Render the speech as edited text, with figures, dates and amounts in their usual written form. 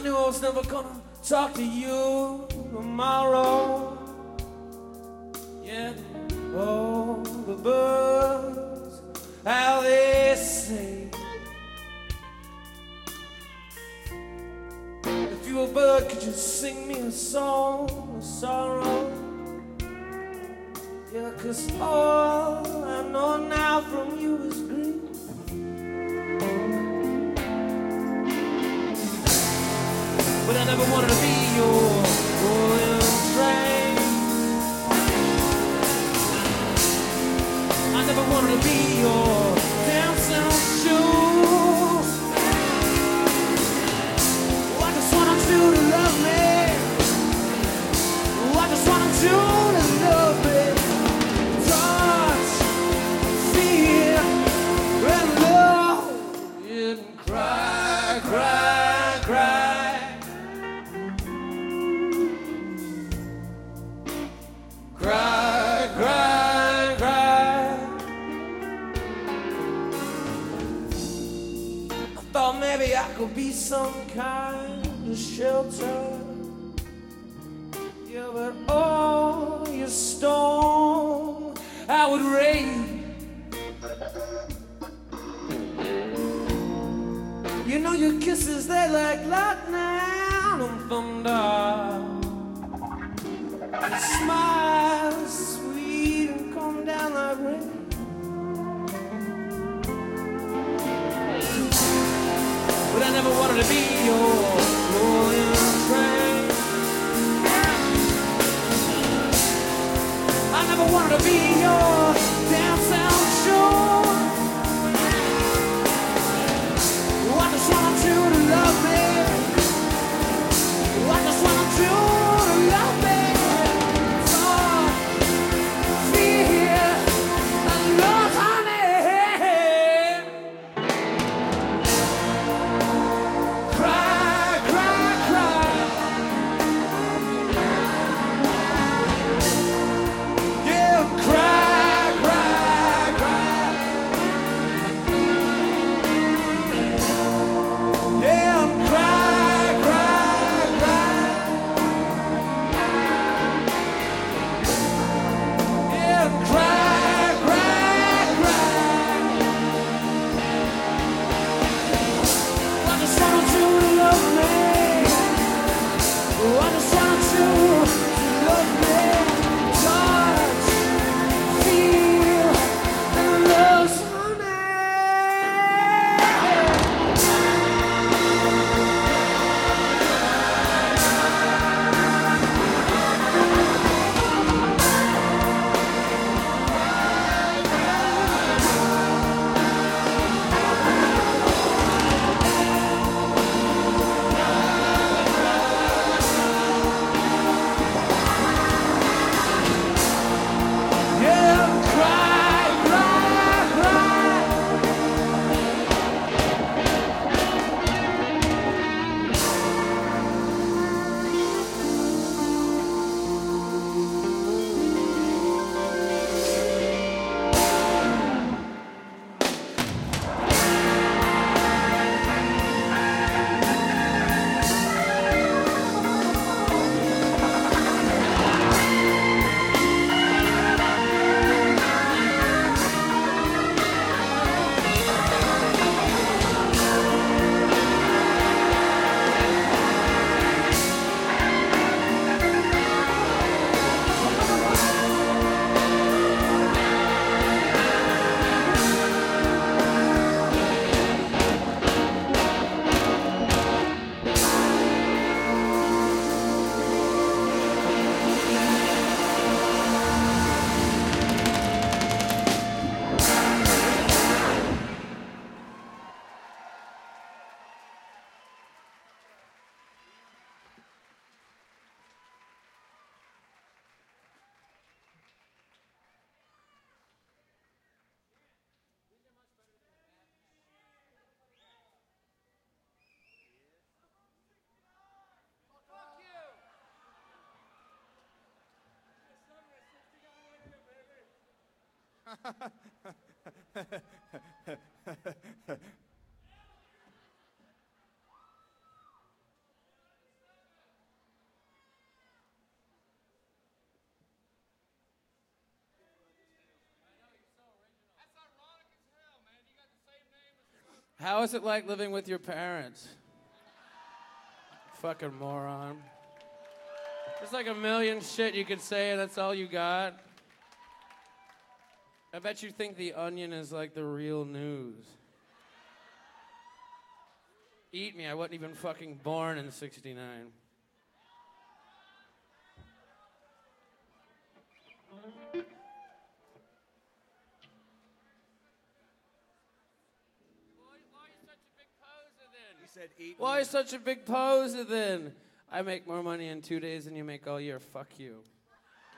knew I was never gonna talk to you tomorrow. Yeah, oh, the birds, how they sing. If you were a bird, could you sing me a song of sorrow? Yeah, 'cause all I know now from you is grief. But I never wanted to be your royal train. I never wanted to be your dancing shoes. I just wanted you to love me. I just wanted you to love me. Touch, feel, and love. And cry, cry, cry. Cry, cry, cry. I thought maybe I could be some kind of shelter. Yeah, but all your storm I would raise. You know your kisses, they like lightning and thunder. Your smile is sweet and come down like rain. But I never wanted to be your rolling train. I never wanted to be your dancing show. I just wanted you to love me. I just wanted you to love me. How is it like living with your parents? Fucking moron. There's like a million shit you could say and that's all you got. I bet you think The Onion is like the real news. Eat me, I wasn't even fucking born in '69. Said eat. Why such a big poser then? I make more money in 2 days than you make all year. Fuck you.